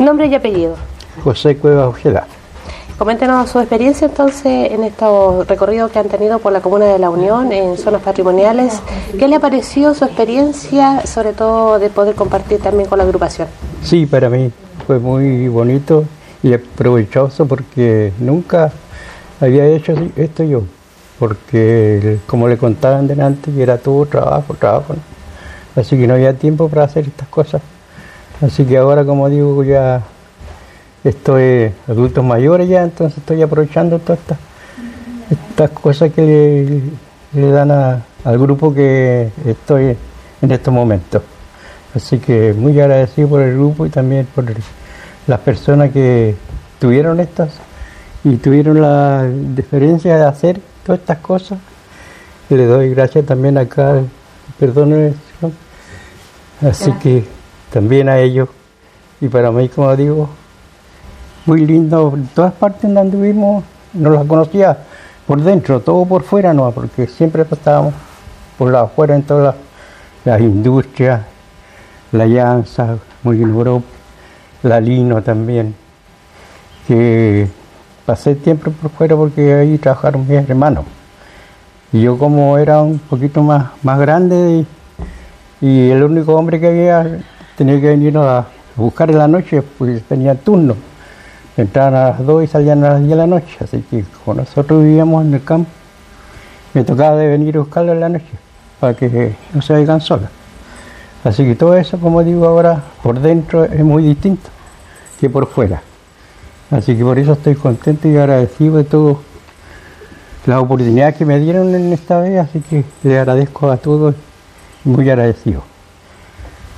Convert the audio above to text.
Nombre y apellido. José Cuevas Ojeda. Coméntenos su experiencia entonces en estos recorridos que han tenido por la Comuna de La Unión, en zonas patrimoniales. ¿Qué le pareció su experiencia, sobre todo de poder compartir también con la agrupación? Sí, para mí fue muy bonito y provechoso porque nunca había hecho esto yo, porque como le contaban delante, que era todo trabajo, ¿no? Así que no había tiempo para hacer estas cosas. Así que ahora, como digo, ya estoy adultos mayores ya, entonces estoy aprovechando todas estas cosas que le dan al grupo que estoy en estos momentos. Así que muy agradecido por el grupo y también por las personas que tuvieron estas y tuvieron la deferencia de hacer todas estas cosas. Y le doy gracias también acá, perdón, así que también a ellos. Y para mí, como digo, muy lindo. En todas partes donde anduvimos no las conocía por dentro, todo por fuera no, porque siempre estábamos por la afuera en todas las industrias, la Llanza, muy en Europa, la Lino también, que pasé tiempo por fuera porque ahí trabajaron mis hermanos. Y yo, como era un poquito más grande y el único hombre que había, tenía que venir a buscar en la noche, pues tenía turno. Entraban a las 2 y salían a las 10 de la noche, así que como nosotros vivíamos en el campo, me tocaba de venir a buscarlo en la noche, para que no se vayan solas. Así que todo eso, como digo ahora, por dentro es muy distinto que por fuera. Así que por eso estoy contento y agradecido de toda la oportunidad que me dieron en esta vez, así que le agradezco a todos, muy agradecido.